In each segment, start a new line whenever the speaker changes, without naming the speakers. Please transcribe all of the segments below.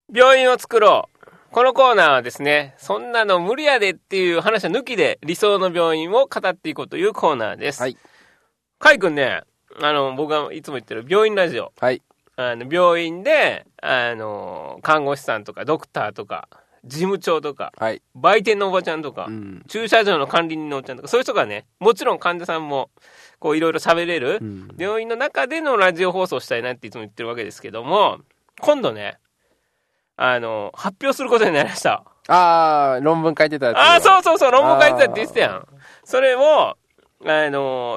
病院を作ろう。このコーナーはですね、そんなの無理やでっていう話は抜きで理想の病院を語っていこうというコーナーです。はい。カイ君ね、僕がいつも言ってる病院ラジオ。はい。病院で、看護師さんとかドクターとか、事務長とか、はい、売店のおばちゃんとか、うん、駐車場の管理人のおっちゃんとか、そういう人がね、もちろん患者さんも、こういろいろ喋れる、うん、病院の中でのラジオ放送したいなっていつも言ってるわけですけども、今度ね、発表することになりました。
論文書いてたやつ。
そう、論文書いてたって言ってたやん。それを、第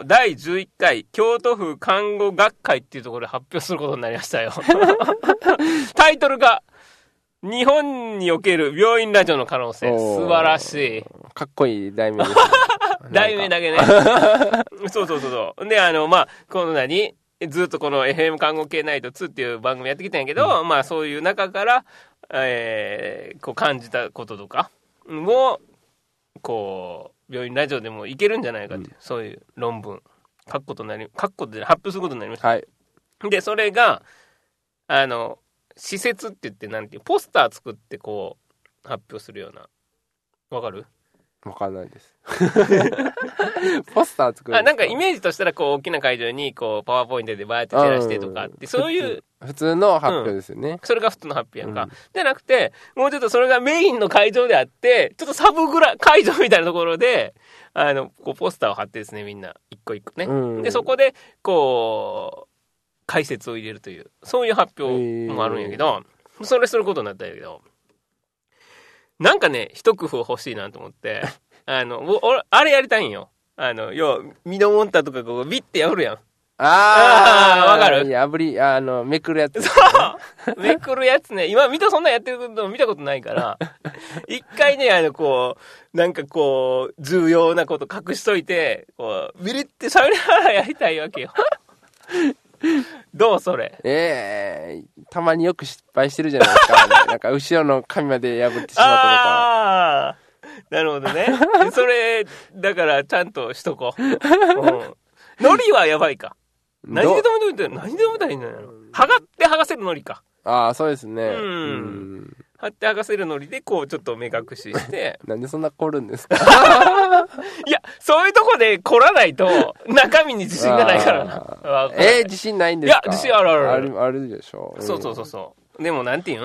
11回京都府看護学会っていうところで発表することになりましたよ。タイトルが、日本における病院ラジオの可能性。素晴らしい。
かっこいい題名ですね。
題名だけね。そう。で、このずっとこの FM 看護系ナイト2っていう番組やってきたんやけど、まあそういう中から、こう感じたこととかを、こう、病院ラジオでもいけるんじゃないかっていう、そういう論文、書くことで発表することになりました。はい。で、それが、施設って言ってなんていうポスター作ってこう発表するような、わかる？
わかんないです。ポスター作るんですか？
なんかイメージとしたらこう大きな会場にこうパワーポイントでバーって照らしてとかってそういう
普通の発表ですよね。
それが普通の発表やんか。じゃなくてもうちょっとそれがメインの会場であってちょっとサブ会場みたいなところでこうポスターを貼ってですねみんな一個一個ね。でそこでこう解説を入れるというそういう発表もあるんやけど、それすることになったんやけど、なんかね一工夫欲しいなと思ってあれやりたいんよ。要はミノモンタとかこうビッてやるやん。わかる？
めくるやつ、ね。
そうめくるやつね。今そんなんやってるの見たことないから一回ねこうなんかこう重要なこと隠しといてこうビリって喋りながらやりたいわけよ。どうそれ？
たまによく失敗してるじゃないですか。なんか後ろの紙まで破ってしまったとか。
なるほどね。それだからちゃんとしとこう。ノリはやばいか。何でもいいんだよ。剥がせるノリか。
そうですね。
貼って剥がせるノリでこうちょっと目隠しして
なんでそんな凝るんですか？
いやそういうとこで凝らないと中身に自信がないからな。
自信ないんですか？
いや自信ある
あるでしょ。
そうでもなんていうん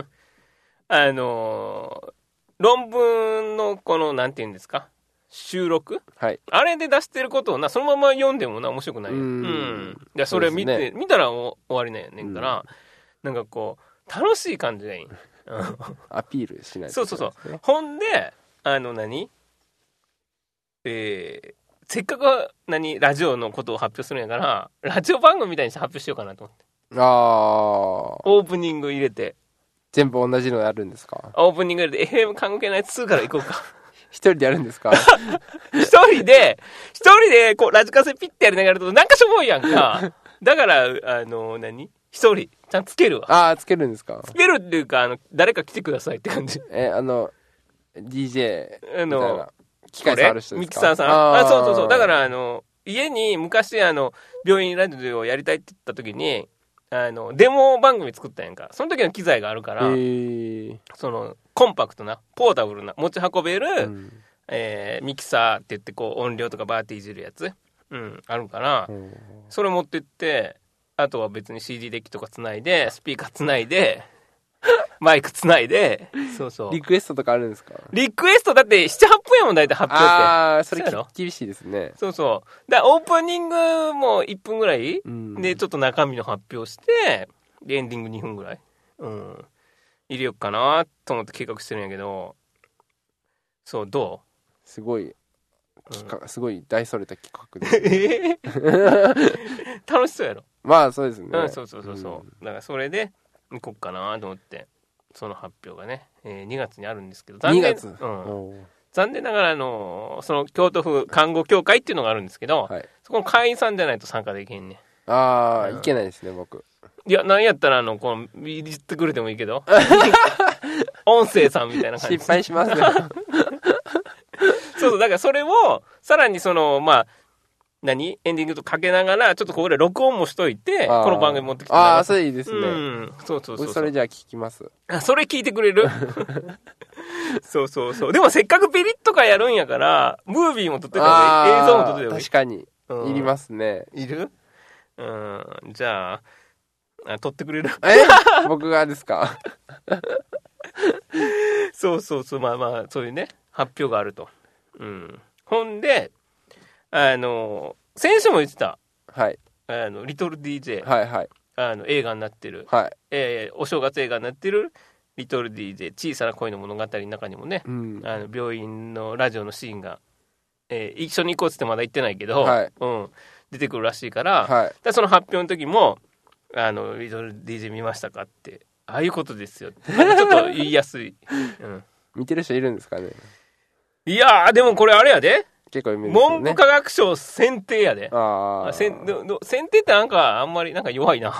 論文のこのなんていうんですか収録、はい、あれで出してることをそのまま読んでも面白くないよ。いやそれ見たら終わりなんやねんから、なんかこう楽しい感じがいい。
アピールしない
と、ね。そう。ほんでせっかくラジオのことを発表するんやからラジオ番組みたいにして発表しようかなと思って。オープニング入れて
全部同じのやるんですか？
オープニング入れて FM 関係ない2から行こうか。
一人でやるんですか？
一人でこうラジカセピッてやりながらやるとなんかしょぼいやんか。だから一人ちゃんとつけるわ。
つけるんですか？
つけるっていうか誰か来てくださいって感じ。
DJ みたいな機械触る人ですか？
ミキサーさん。そうだから家に昔病院ラジオをやりたいって言った時にデモ番組作ったやんか。その時の機材があるからそのコンパクトなポータブルな持ち運べる、ミキサーって言ってこう音量とかバーっていじるやつ、あるから、それ持ってってあとは別に CD デッキとかつないでスピーカーつないでマイクつないでそう
リクエストとかあるんですか？
リクエストだって 7,8 分やもん大体発表って。
それ厳しいですね。
そうだオープニングも1分ぐらい、でちょっと中身の発表してでエンディング2分ぐらい入れようかなと思って計画してるんやけど、そうどう？
すごい大それた企画で
楽しそうやろ？
まあそうですね。
そうだからそれで行こうかなと思ってその発表がね、2月にあるんですけど
2月、
残念ながらその京都府看護協会っていうのがあるんですけど、そこの会員さんじゃないと参加できへんね。
いけないですね僕。
いやなんやったらこの言ってくれてもいいけど音声さんみたいな感じ
失敗しますよ。
そうだからそれをさらにエンディングとかけながら、ちょっとここで録音もしといて、この番組持ってきて
ああ、それいいですね。
そう。
それじゃあ聞きます。
それ聞いてくれるそう。でもせっかくピリッとかやるんやから、ムービーも撮ってた方がいい、映像も撮ってた方がいい。
確かに。いりますね。
いる？じゃあ、撮ってくれる？
僕がですか？
そう。まあ、そういうね、発表があると。ほんで、先週も言ってた。
はい。
リトル DJ。
はい。
映画になってる。
はい。
お正月映画になってる、リトル DJ、小さな恋の物語の中にもね、病院のラジオのシーンが、一緒に行こうっつってまだ行ってないけど、出てくるらしいから、その発表の時も、リトル DJ 見ましたかって、ああいうことですよって。ちょっと言いやすい。
見てる人いるんですかね？
いやー、でもこれあれやで。
結構有名ですよね。
文部科学省選定やで。選定ってなんかあんまりなんか弱いな。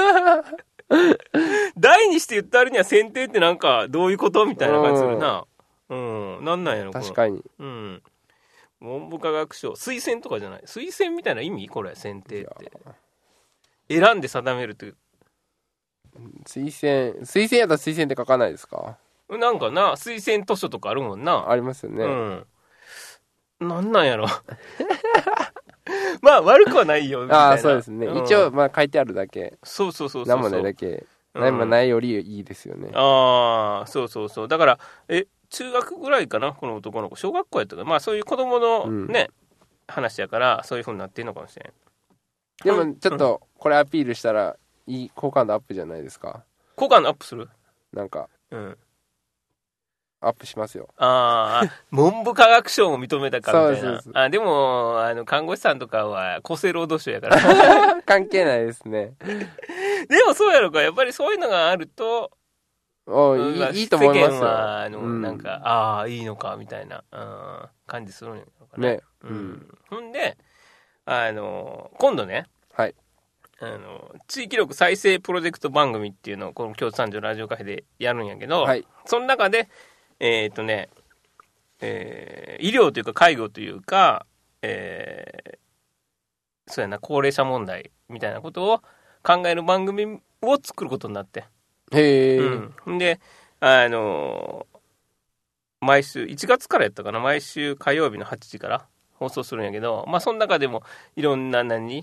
題にして言った割には選定ってなんかどういうことみたいな感じするな。なんなんやろ。
確かに。
文部科学省推薦とかじゃない。推薦みたいな意味これ選定って。選んで定めるって。
推薦やったら推薦って書かないですか？
なんかな、推薦図書とかあるもんな。
ありますよね。
なんやろ。まあ悪くはないよみたいな。
そうですね。一応まあ書いてあるだけ。
そう。
何もないだけ。何もないよりいいですよね。
そう。だから中学ぐらいかな、この男の子。小学校やったから、まあそういう子供のね、話やからそういう風になってんのかもしれん。
でもちょっとこれアピールしたらいい好感度アップじゃないですか。
好感度アップする？
なんか。アップしますよ。
文部科学省も認めたかみたいな。
そう
でも看護師さんとかは厚生労働省やから
関係ないですね。
でもそうやろか、やっぱりそういうのがあると
いいと思いますよ。
世間はなんかいいのかみたいな感じするんやろかね。ほんで今度ね、地域力再生プロジェクト番組っていうのをこの京都三条ラジオカフェでやるんやけど、その中で医療というか介護というか、そうやな、高齢者問題みたいなことを考える番組を作ることになって。で、毎週、1月からやったかな、毎週火曜日の8時から放送するんやけど、まあその中でもいろんな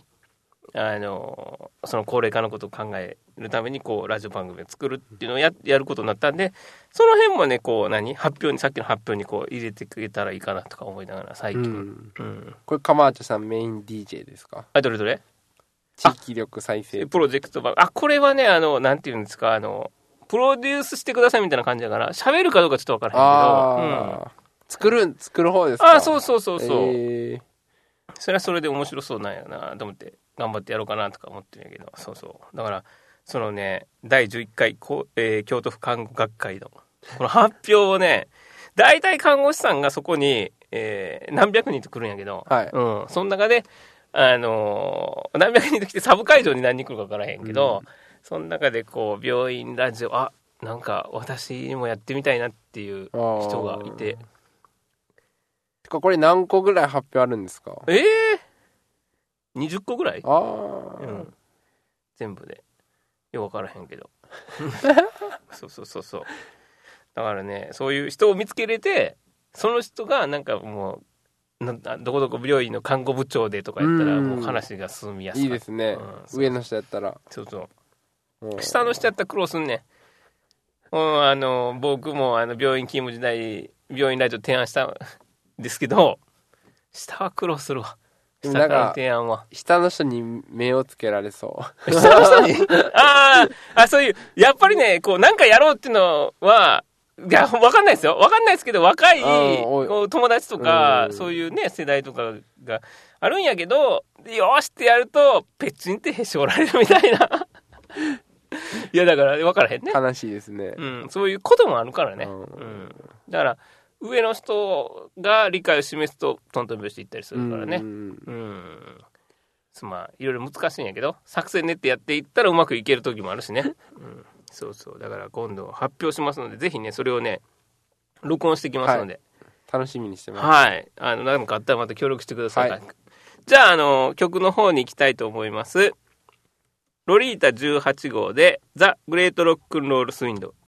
その高齢化のことを考えるためにこうラジオ番組を作るっていうのをやることになったんで、その辺もねこう発表に、さっきの発表にこう入れてくれたらいいかなとか思いながら最近、
これカマーチョさんメイン DJ ですか？
どれ
地域力再生
プロジェクト番、これはねなんていうんですか、プロデュースしてくださいみたいな感じだから喋るかどうかちょっと分からへんけど、
作る方ですか？
そう、それはそれで面白そうなんやなと思って頑張ってやろうかなとか思ってるんやけど、だからそのね第11回京都府看護学会のこの発表をね、大体看護師さんがそこに、何百人と来るんやけど、その中で何百人と来てサブ会場に何人来るか分からへんけど、その中でこう病院ラジオなんか私もやってみたいなっていう人がいて、
これ何個ぐらい発表あるんですか
？20個ぐらい？全部でよく分からへんけどそうだからね、そういう人を見つけれて、その人がなんかもうどこどこ病院の看護部長でとか言ったらもう話が進みやすい。
いいですね、上の人やったら。
下の人やったら苦労すんね。僕も病院勤務時代病院ラジオ提案したんですけど、下は苦労するわ。下から提案は
下の人に目をつけられそう。
下の人にそういうやっぱりね、こうなんかやろうっていうのはいや分かんないですよ。分かんないですけど、若いこう友達とかそういうね世代とかがあるんやけど、よしってやるとペッチンってへし折られるみたいな。いやだから分からへんね。
悲しいですね。
そういうこともあるからね。だから上の人が理解を示すとトントン拍子でいったりするからね。まあいろいろ難しいんやけど、作戦練ってやっていったらうまくいける時もあるしね。だから今度発表しますので、ぜひねそれをね録音してきますので、
楽しみにしてます。
何かあったらまた協力してください。 じゃあ、曲の方に行きたいと思います。ロリータ18号で、ザ・グレート・ロックンロール・スウィンド。